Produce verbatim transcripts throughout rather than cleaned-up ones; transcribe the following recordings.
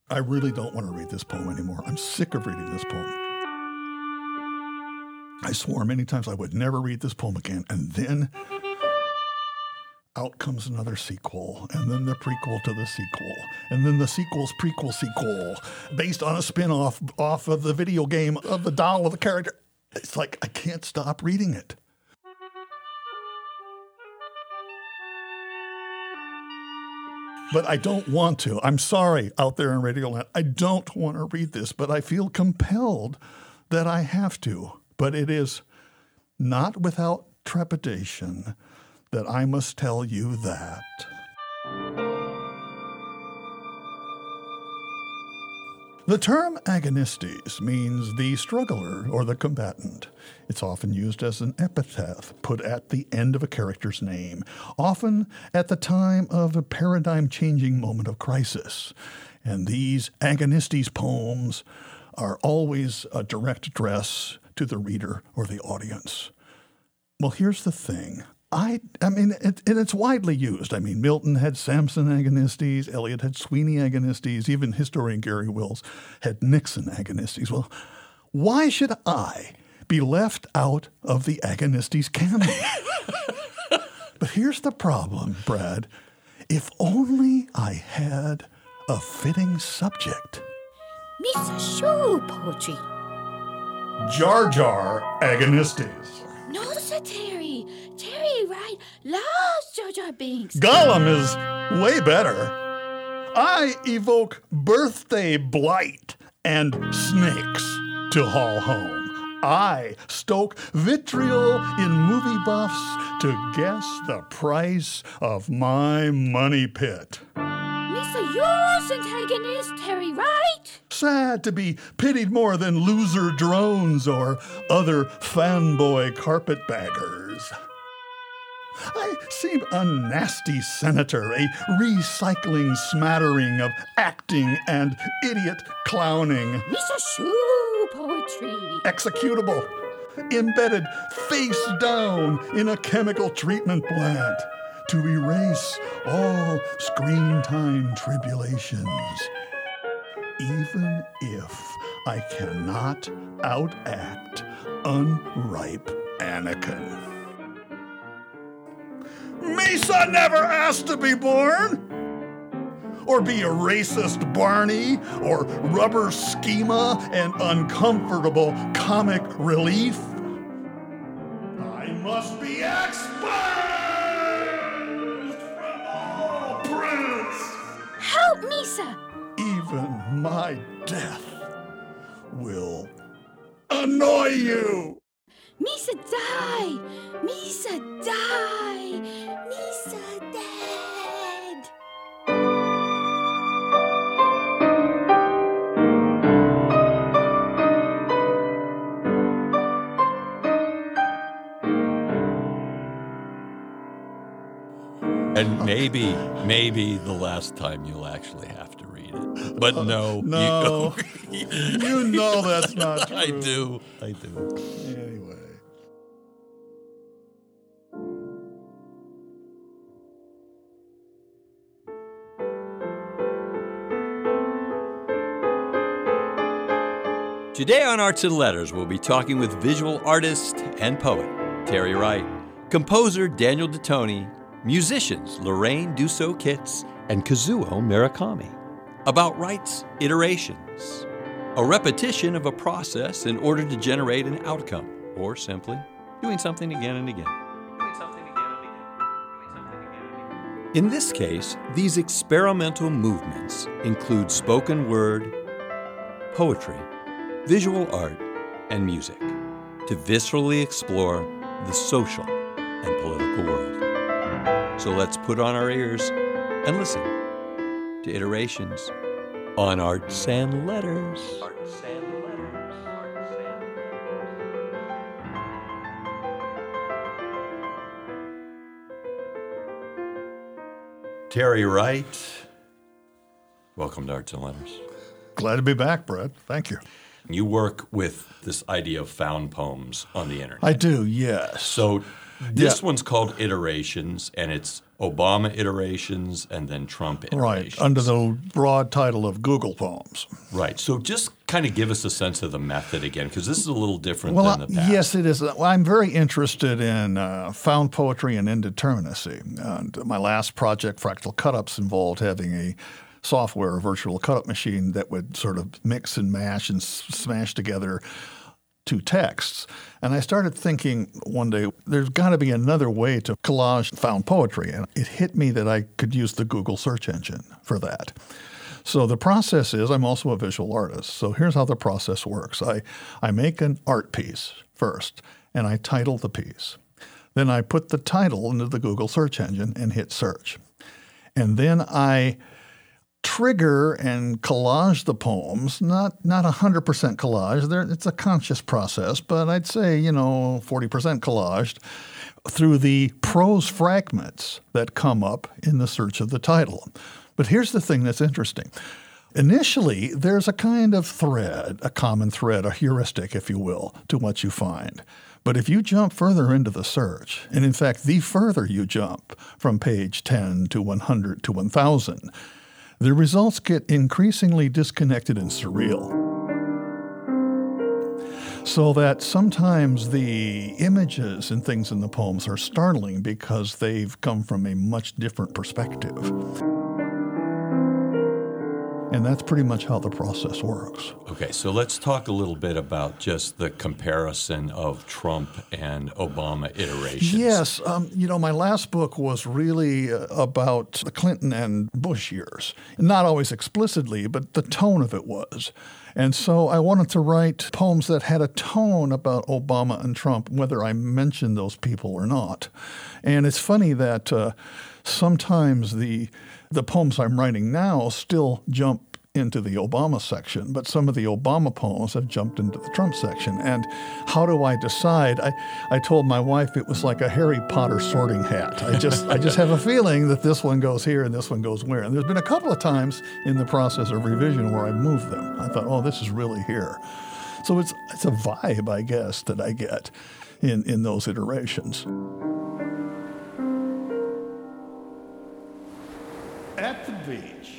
I really don't want to read this poem anymore. I'm sick of reading this poem. I swore many times I would never read this poem again. And then out comes another sequel, and then the prequel to the sequel, and then the sequel's prequel sequel, based on a spin-off off of the video game of the doll of the character. It's like I can't stop reading it. But I don't want to. I'm sorry out there in Radioland. I don't want to read this, but I feel compelled that I have to. But it is not without trepidation that I must tell you that. The term agonistes means the struggler or the combatant. It's often used as an epithet put at the end of a character's name, often at the time of a paradigm-changing moment of crisis. And these agonistes poems are always a direct address to the reader or the audience. Well, here's the thing. I I mean, it, and it's widely used. I mean, Milton had Samson agonistes, Eliot had Sweeney agonistes, even historian Gary Wills had Nixon agonistes. Well, why should I be left out of the agonistes canon? But here's the problem, Brad. If only I had a fitting subject. Mister Shoe poetry. Jar Jar agonistes. No, Sir Terry. Terry, right? Loves Jar Jar Binks. Gollum is way better. I evoke birthday blight and snakes to haul home. I stoke vitriol in movie buffs to guess the price of my money pit. Mister Yours antagonist, Terry, right? Sad to be pitied more than loser drones or other fanboy carpetbaggers. I seem a nasty senator, a recycling smattering of acting and idiot clowning. Mister Shoe poetry. Executable, embedded face down in a chemical treatment plant to erase all screen time tribulations. Even if I cannot outact unripe Anakin. Misa never asked to be born! Or be a racist Barney, or rubber schema and uncomfortable comic relief. I must be exposed from all prints! Help me, sir! Even my death will annoy you! Misa die! Misa die! Misa dead! And maybe, maybe the last time you'll actually have to read it. But no. No. You, you know that's not true. I do. I do. Anyway. Today on Arts and Letters, we'll be talking with visual artist and poet Terry Wright, composer Daniel DeToni, musicians Lorraine Dussault-Kitts and Kazuo Murakami, about Wright's iterations, a repetition of a process in order to generate an outcome, or simply doing something again and again. Doing something again and again. Doing something again and again. In this case, these experimental movements include spoken word, poetry, visual art, and music to viscerally explore the social and political world. So let's put on our ears and listen to iterations on Arts and Letters. Arts and Letters. Arts and Letters. Terry Wright, welcome to Arts and Letters. Glad to be back, Brett. Thank you. You work with this idea of found poems on the internet. I do, yes. So This Yeah. one's called Iterations, and it's Obama Iterations and then Trump Iterations. Right, under the broad title of Google Poems. Right. So just kind of give us a sense of the method again, because this is a little different Well, than the past. yes, it is. Well, I'm very interested in uh, found poetry and indeterminacy. And my last project, Fractal Cut-Ups, involved having a software, a virtual cut-up machine that would sort of mix and mash and s- smash together two texts. And I started thinking one day, there's got to be another way to collage found poetry. And it hit me that I could use the Google search engine for that. So the process is, I'm also a visual artist. So here's how the process works. I, I make an art piece first, and I title the piece. Then I put the title into the Google search engine and hit search. And then I trigger and collage the poems, not not one hundred percent collage. They're, it's a conscious process, but I'd say, you know, forty percent collaged through the prose fragments that come up in the search of the title. But here's the thing that's interesting. Initially, there's a kind of thread, a common thread, a heuristic, if you will, to what you find. But if you jump further into the search, and in fact, the further you jump from page ten to one hundred to one thousand, the results get increasingly disconnected and surreal. So that sometimes the images and things in the poems are startling because they've come from a much different perspective. And that's pretty much how the process works. Okay, so let's talk a little bit about just the comparison of Trump and Obama iterations. Yes. Um, you know, my last book was really uh, about the Clinton and Bush years. Not always explicitly, but the tone of it was. And so I wanted to write poems that had a tone about Obama and Trump, whether I mentioned those people or not. And it's funny that uh, sometimes the the poems I'm writing now still jump into the Obama section, but some of the Obama poems have jumped into the Trump section. And how do I decide? I, I told my wife it was like a Harry Potter sorting hat. I just I just have a feeling that this one goes here and this one goes where. And there's been a couple of times in the process of revision where I moved them. I thought, oh, this is really here. So it's it's a vibe, I guess, that I get in, in those iterations. At the beach.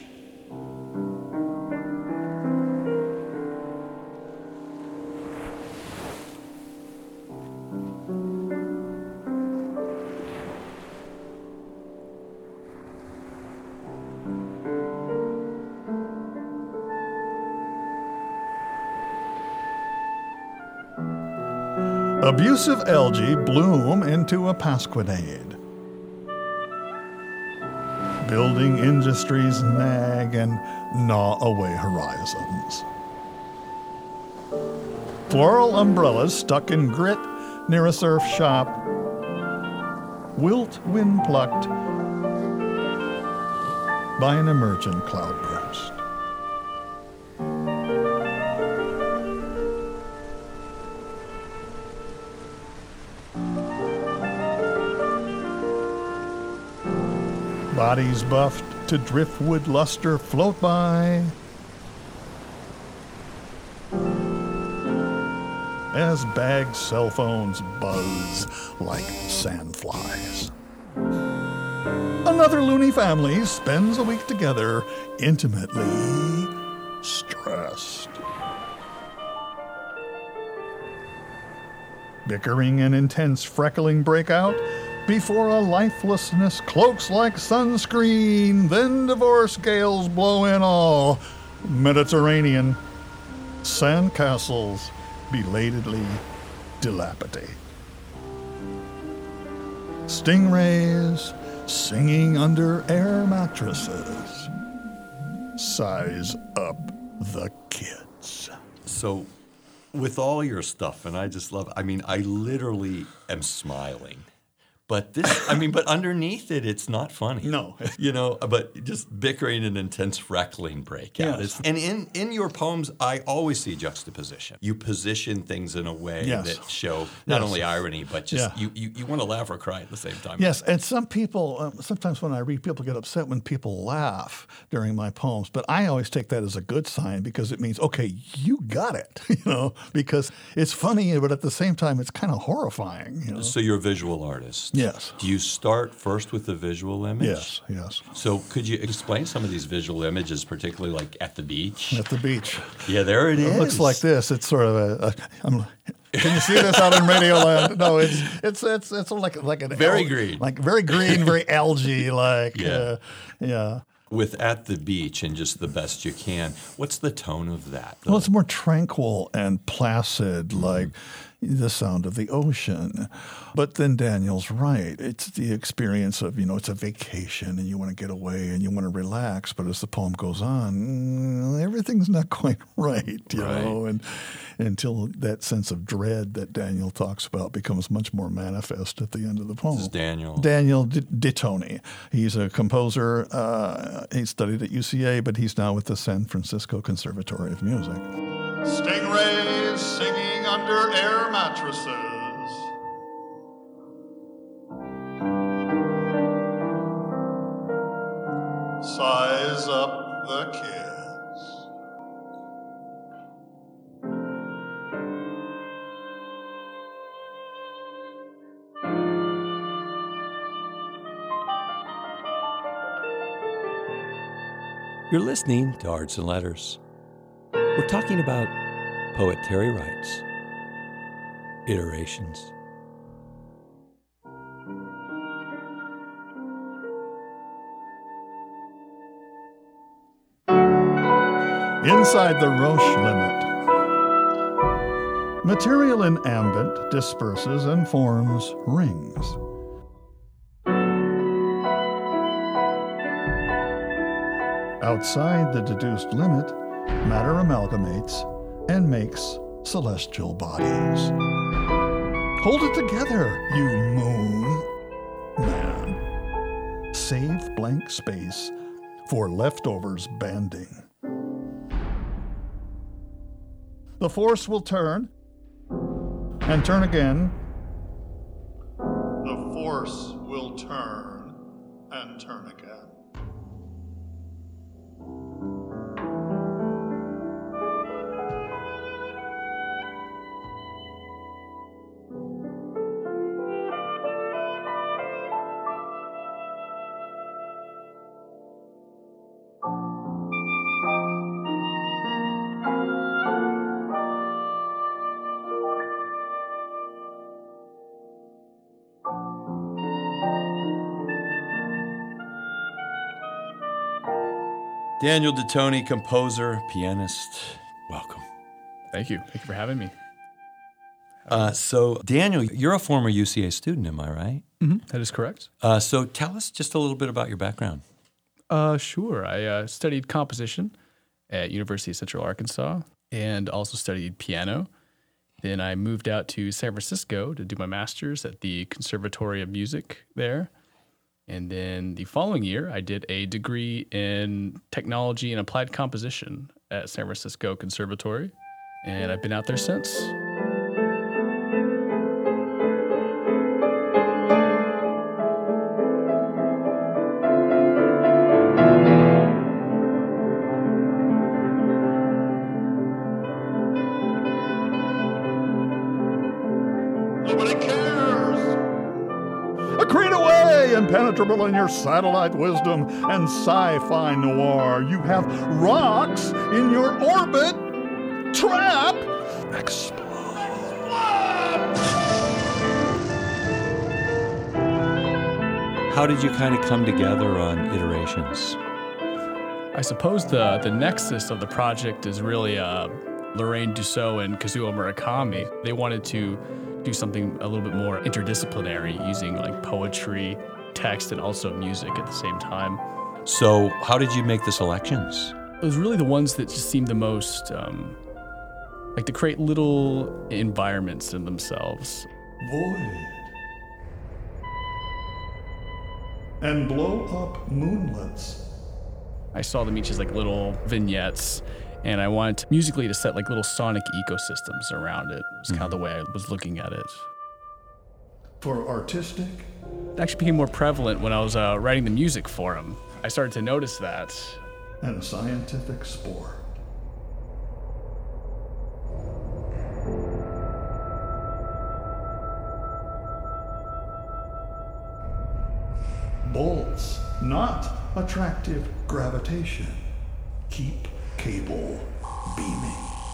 Abusive algae bloom into a pasquinade. Building industries nag and gnaw away horizons. Floral umbrellas stuck in grit near a surf shop. Wilt wind plucked by an emergent cloudburst. Bodies buffed to driftwood luster float by as bagged cell phones buzz like sandflies. Another loony family spends a week together, intimately stressed. Bickering and intense freckling break out before a lifelessness cloaks like sunscreen. Then divorce gales blow in all Mediterranean sandcastles belatedly dilapidate. Stingrays singing under air mattresses size up the kids. So with all your stuff, and I just love, I mean, I literally am smiling But this, I mean, but underneath it, it's not funny. No. You know, but just bickering and intense freckling break out. Yes. It's, and in, in your poems, I always see juxtaposition. You position things in a way Yes. that show not Yes. only irony, but just Yeah. you, you, you want to laugh or cry at the same time. Yes, and some people, um, sometimes when I read, people get upset when people laugh during my poems, but I always take that as a good sign because it means, okay, you got it, you know, because it's funny, but at the same time, it's kind of horrifying, you know. So you're a visual artist. Yes. Do you start first with the visual image? Yes, yes. So could you explain some of these visual images, particularly like at the beach? At the beach. Yeah, there it, It is. looks like this. It's sort of a, a I'm, can you see this out in Radioland? No, it's it's it's it's like like an Very al- green. like very green, very algae, like Yeah. uh, yeah. With At the Beach and just the best you can. What's the tone of that? Well, it's more tranquil and placid, like the sound of the ocean. But then Daniel's right. It's the experience of, you know, it's a vacation and you want to get away and you want to relax. But as the poem goes on, mm, everything's not quite right, you Right. know, and until that sense of dread that Daniel talks about becomes much more manifest at the end of the poem. This is Daniel. Daniel D- DeToni. He's a composer. Uh, he studied at U C A, but he's now with the San Francisco Conservatory of Music. Stingrays singing under air mattresses. Size up the kids. You're listening to Arts and Letters. We're talking about poet Terry Wright's Iterations. Inside the Roche limit. Material in ambient disperses and forms rings. Outside the deduced limit, matter amalgamates and makes celestial bodies. Hold it together, you moon man. Save blank space for leftovers banding. The force will turn and turn again. The force will turn and turn again. Daniel DeToni, composer, pianist. Welcome. Thank you. Thank you for having me. Uh, so, Daniel, you're a former U C A student, am I right? Mm-hmm. That is correct. Uh, so, tell us just a little bit about your background. Uh, sure. I uh, studied composition at University of Central Arkansas and also studied piano. Then I moved out to San Francisco to do my master's at the Conservatory of Music there. And then the following year, I did a degree in technology and applied composition at San Francisco Conservatory. And I've been out there since. Nobody cares. A creed away, impenetrable in your satellite wisdom and sci-fi noir. You have rocks in your orbit. Trap. Explode. How did you kind of come together on Iterations? I suppose the the nexus of the project is really uh, Lorraine Dussault and Kazuo Murakami. They wanted to do something a little bit more interdisciplinary, using like poetry, text, and also music at the same time. So, how did you make the selections? It was really the ones that just seemed the most, um, like to create little environments in themselves. Void. and blow up moonlets. I saw them each as like little vignettes, and I wanted musically to set like little sonic ecosystems around it. It was kind of the way I was looking at it. For artistic? It actually became more prevalent when I was uh, writing the music for them. I started to notice that. And a scientific sport. Bolts, not attractive gravitation. Keep cable beaming.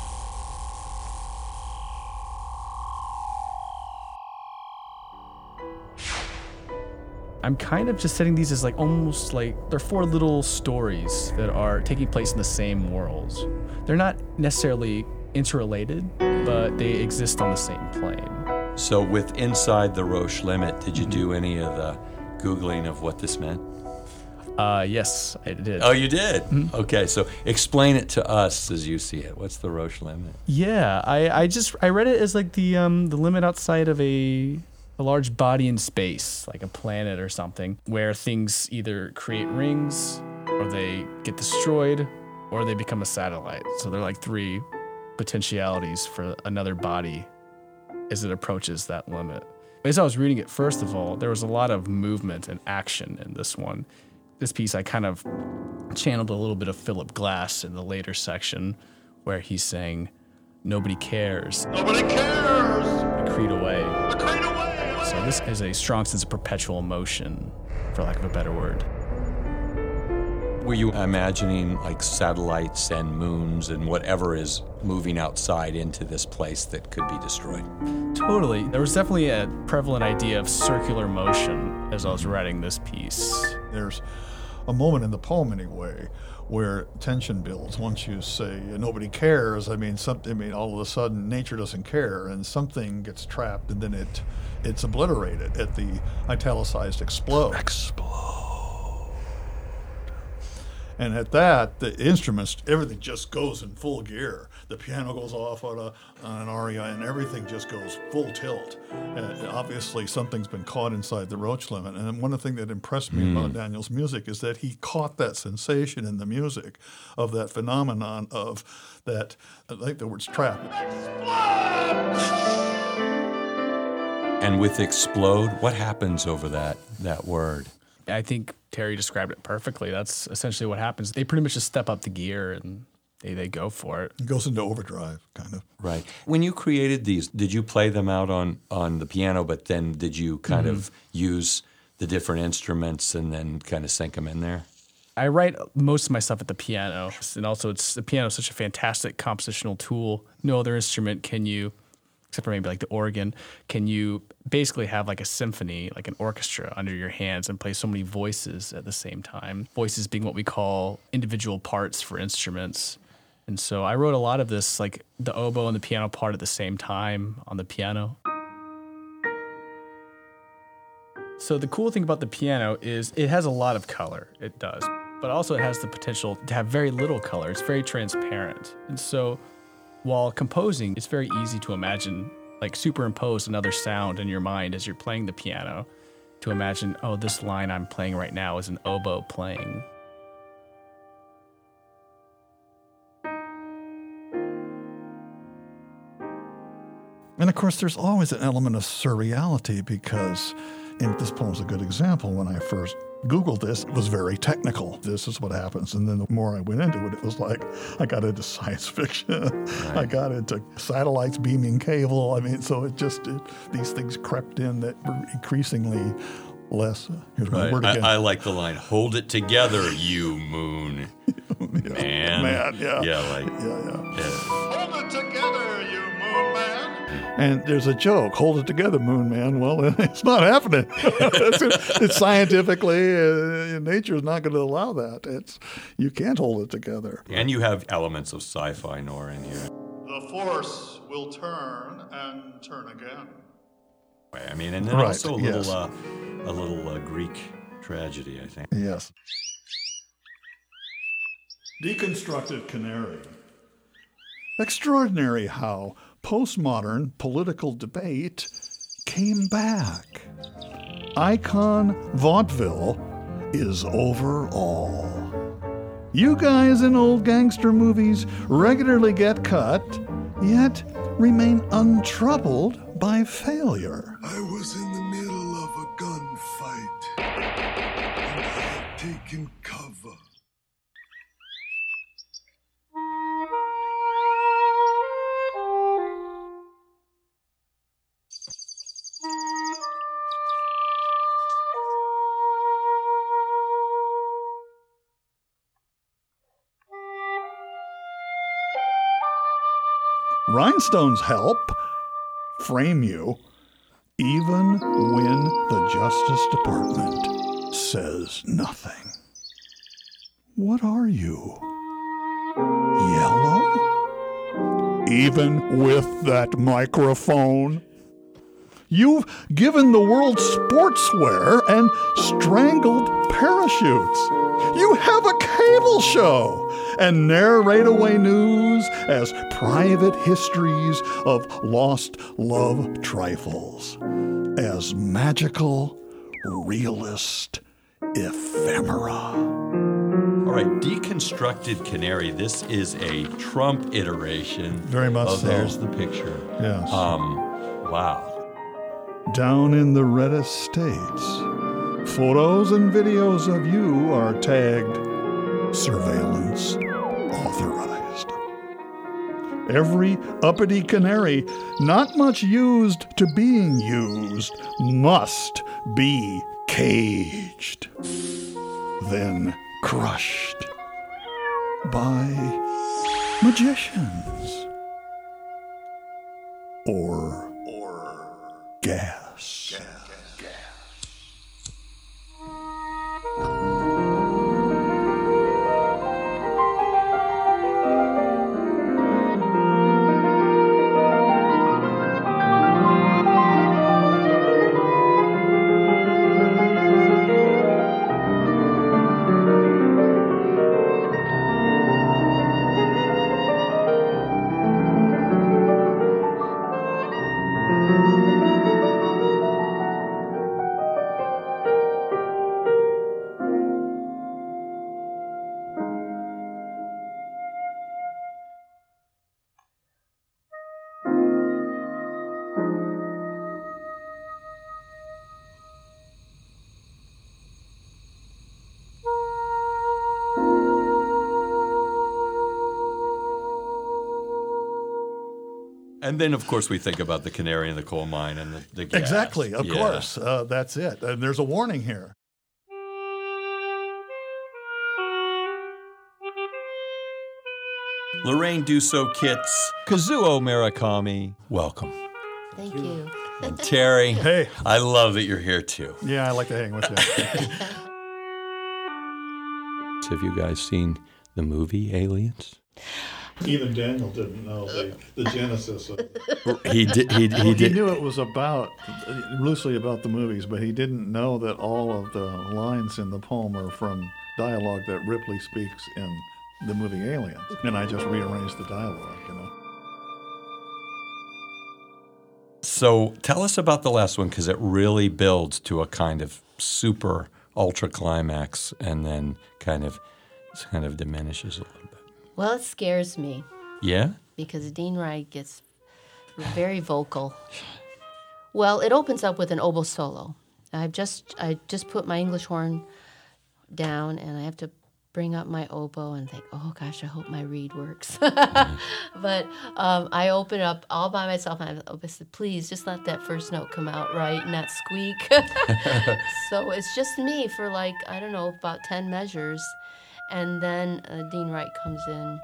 I'm kind of just setting these as like almost like they're four little stories that are taking place in the same worlds. They're not necessarily interrelated, but they exist on the same plane. So with Inside the Roche Limit, did you do any of the Googling of what this meant? Uh, yes, I did. Oh, you did? Mm-hmm. Okay, so explain it to us as you see it. What's the Roche Limit? Yeah, I, I just I read it as like the um the limit outside of a a large body in space, like a planet or something, where things either create rings, or they get destroyed, or they become a satellite. So they're like three potentialities for another body as it approaches that limit. As I was reading it, first of all, there was a lot of movement and action in this one. This piece, I kind of channeled a little bit of Philip Glass in the later section, where he's saying, "Nobody cares. Nobody cares. The creed away." The creed away. So this is a strong sense of perpetual motion, for lack of a better word. Were you imagining like satellites and moons and whatever is moving outside into this place that could be destroyed? Totally. There was definitely a prevalent idea of circular motion as I was writing this piece. There's a moment in the poem, anyway, where tension builds. Once you say nobody cares, I mean, something. I mean, all of a sudden, nature doesn't care, and something gets trapped, and then it it's obliterated at the italicized explode. Explode. And at that, the instruments, everything just goes in full gear. The piano goes off on, a, on an aria, and everything just goes full tilt. And obviously, something's been caught inside the Roche Limit. And one of the things that impressed me mm. about Daniel's music is that he caught that sensation in the music of that phenomenon of that, I like the words trap. And with explode, what happens over that that word? I think Terry described it perfectly. That's essentially what happens. They pretty much just step up the gear and they, they go for it. It goes into overdrive, kind of. Right. When you created these, did you play them out on, on the piano, but then did you kind mm-hmm. of use the different instruments and then kind of sync them in there? I write most of my stuff at the piano. And also, it's the piano is such a fantastic compositional tool. No other instrument can you, except for maybe like the organ, can you basically have like a symphony, like an orchestra under your hands and play so many voices at the same time. Voices being what we call individual parts for instruments. And so I wrote a lot of this, like the oboe and the piano part at the same time on the piano. So the cool thing about the piano is it has a lot of color. It does. But also it has the potential to have very little color. It's very transparent. And so while composing, it's very easy to imagine, like superimpose another sound in your mind as you're playing the piano, to imagine, oh, this line I'm playing right now is an oboe playing. And of course, there's always an element of surreality because, and this poem's a good example, when I first Googled this, it was very technical. This is what happens. And then the more I went into it, it was like I got into science fiction. Right. I got into satellites beaming cable. I mean, so it just, it, these things crept in that were increasingly less. Here's my right. word again. I, I like the line, "Hold it together, you moon." yeah. Man. Man, yeah. Yeah, like. Yeah, yeah. yeah. Hold it together, you moon man. And there's a joke, hold it together, Moon Man. Well, it's not happening. it's, it's scientifically, uh, nature is not going to allow that. It's you can't hold it together. And you have elements of sci-fi noir in here. The force will turn and turn again. I mean, and then right, also a little, yes. uh, a little uh, Greek tragedy, I think. Yes. Deconstructed Canary. Extraordinary how postmodern political debate came back. Icon vaudeville is over all. You guys in old gangster movies regularly get cut, yet remain untroubled by failure. I was in the middle of a gunfight, and I had taken cover. Rhinestones help frame you even when the Justice Department says nothing. What are you? Yellow? Even with that microphone? You've given the world sportswear and strangled parachutes. You have a cable show and narrate away news as private histories of lost love trifles, as magical, realist ephemera. All right, Deconstructed Canary. This is a Trump iteration. Very much of so. There's the picture. Yes. Um, wow. Down in the red estates, photos and videos of you are tagged surveillance authorized. Every uppity canary, not much used to being used, must be caged, then crushed by magicians or or gas. gas. And then, of course, we think about the canary in the coal mine and the, the gas. Exactly, of Yeah. course. Uh, that's it. And there's a warning here. Lorraine Dussault Kitts, Kazuo Murakami, welcome. Thank you. And Terry, Hey. I love that you're here too. Yeah, I like to hang with you. Have you guys seen the movie Aliens? Even Daniel didn't know the, the genesis of it. He did. He, he Well, he did. knew it was about, loosely about the movies, but he didn't know that all of the lines in the poem are from dialogue that Ripley speaks in the movie Aliens. And I just rearranged the dialogue, you know. So tell us about the last one, because it really builds to a kind of super ultra climax, and then kind of kind of diminishes a little bit. Well, it scares me Yeah. because Dean Wright gets very vocal. Well, it opens up with an oboe solo. I've just I just put my English horn down, and I have to bring up my oboe and think, oh gosh, I hope my reed works. But um, I open up all by myself, and I said, please just let that first note come out right and not squeak. So it's just me for like, I don't know, about ten measures. And then uh, Dean Wright comes in.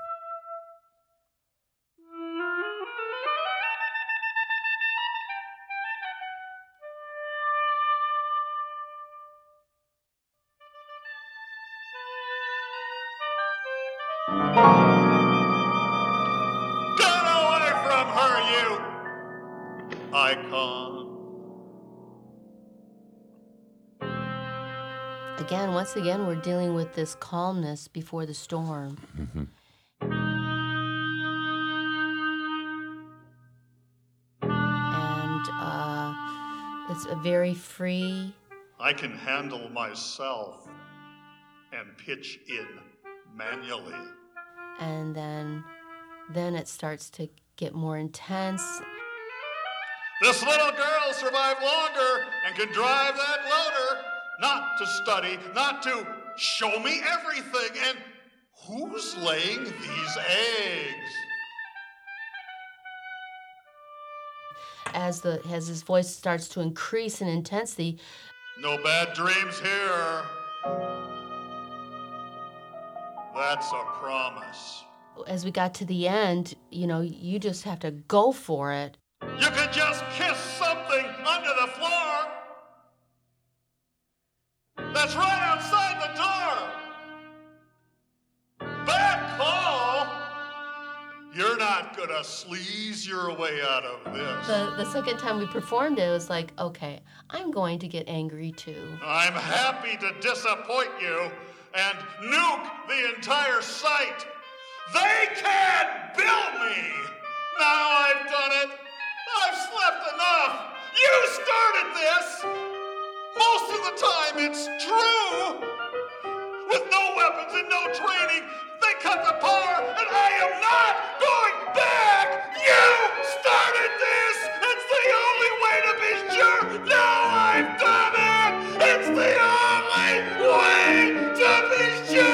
Get away from her, you icon. Again, once again, we're dealing with this calmness before the storm. Mm-hmm. And uh, it's a very free I can handle myself and pitch in manually. And then, then it starts to get more intense. This little girl survived longer and can drive that loader. Not to study, not to show me everything. And who's laying these eggs? As the as his voice starts to increase in intensity. No bad dreams here. That's a promise. As we got to the end, you know, you just have to go for it. You could just kiss something under the floor. That's right outside the door. Bad call. You're not gonna sleaze your way out of this. The, the second time we performed it, it was like, okay, I'm going to get angry too. I'm happy to disappoint you and nuke the entire site. They can't build me. Now I've done it. I've slept enough. You started this. Most of the time it's true. With no weapons and no training, they cut the power, and I am not going back! You started this! It's the only way to be sure! Now I've done it! It's the only way to be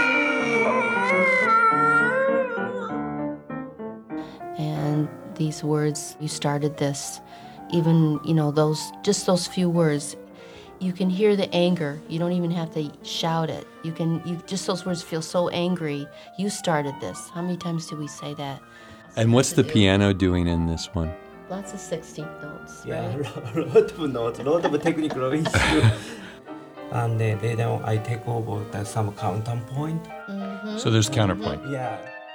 sure! And these words, you started this, even, you know, those, just those few words, you can hear the anger. You don't even have to shout it. You can, you just those words feel so angry. You started this. How many times do we say that? And what's the piano doing in this one? Lots of sixteenth notes, Yeah, right? a lot of notes, a lot of technical issue. And uh, then I take over the, some counterpoint. Mm-hmm. So there's counterpoint. Yeah.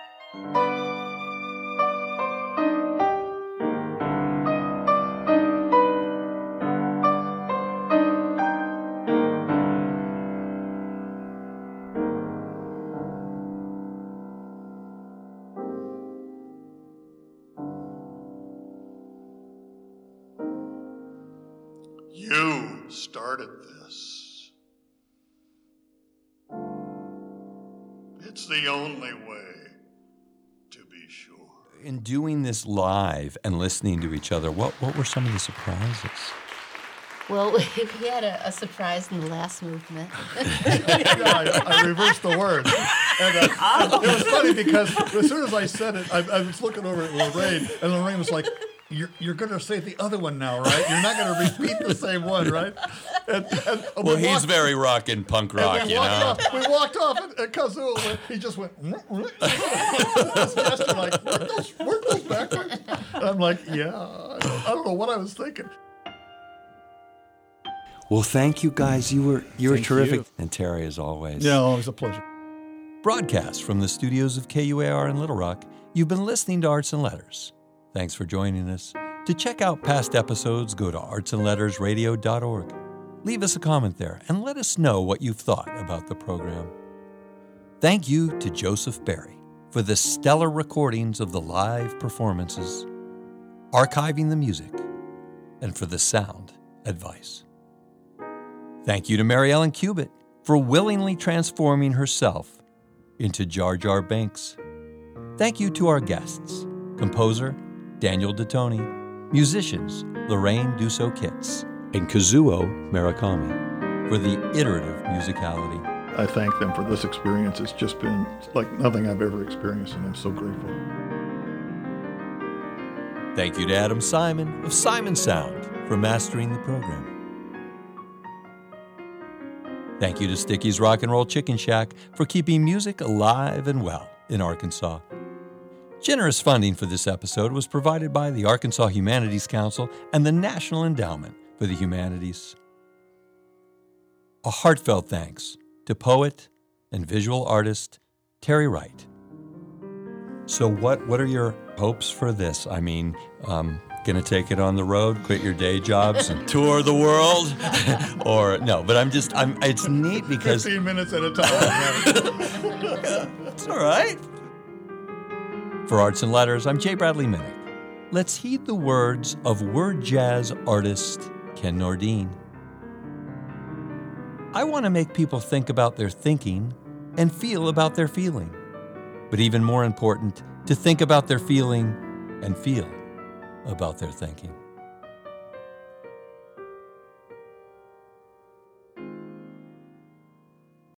You started this. It's the only way to be sure. In doing this live and listening to each other, what, what were some of the surprises? Well, we had a, a surprise in the last movement. Yeah, I, I reversed the words. And uh, it was funny because as soon as I said it, I, I was looking over at Lorraine, and Lorraine was like, You're, you're going to say the other one now, right? You're not going to repeat the same one, right? And, and we Well, he's walked- very rock and punk rock, and we you walked know. Off, we walked off, and, and Kazuo, went, he just went, this gesture like, weren't those, weren't those backwards? And I'm like, yeah, I don't, I don't know what I was thinking. Well, thank you guys. You were you were Thank terrific. you. And Terry, as always. Yeah, always a pleasure. Broadcast from the studios of K U A R in Little Rock, you've been listening to Arts and Letters. Thanks for joining us. To check out past episodes, go to arts and letters radio dot org. Leave us a comment there and let us know what you've thought about the program. Thank you to Joseph Barry for the stellar recordings of the live performances, archiving the music, and for the sound advice. Thank you to Mary Ellen Cubitt for willingly transforming herself into Jar Jar Binks. Thank you to our guests, composer Daniel DeToni, musicians Lorraine Dussault-Kitts, and Kazuo Murakami for the iterative musicality. I thank them for this experience. It's just been like nothing I've ever experienced, and I'm so grateful. Thank you to Adam Simon of Simon Sound for mastering the program. Thank you to Sticky's Rock and Roll Chicken Shack for keeping music alive and well in Arkansas. Generous funding for this episode was provided by the Arkansas Humanities Council and the National Endowment for the Humanities. A heartfelt thanks to poet and visual artist Terry Wright. So what, what are your hopes for this? I mean, um, gonna take it on the road, quit your day jobs and tour the world? Or no, but I'm just, I'm, it's neat because... fifteen minutes at a time. It's all right. For Arts and Letters, I'm Jay Bradley Minnick. Let's heed the words of word jazz artist Ken Nordine. I want to make people think about their thinking and feel about their feeling. But even more important, to think about their feeling and feel about their thinking.